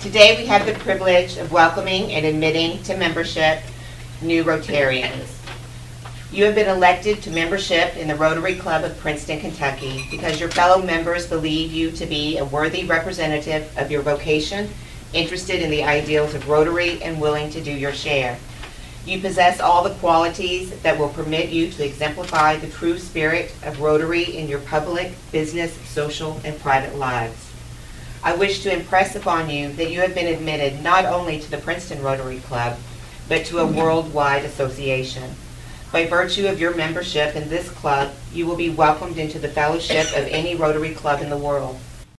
Today we have the privilege of welcoming and admitting to membership new Rotarians. You have been elected to membership in the Rotary Club of Princeton, Kentucky because your fellow members believe you to be a worthy representative of your vocation, interested in the ideals of Rotary, and willing to do your share. You possess all the qualities that will permit you to exemplify the true spirit of Rotary in your public, business, social, and private lives. I wish to impress upon you that you have been admitted not only to the Princeton Rotary Club, but to a worldwide association. By virtue of your membership in this club, you will be welcomed into the fellowship of any Rotary Club in the world.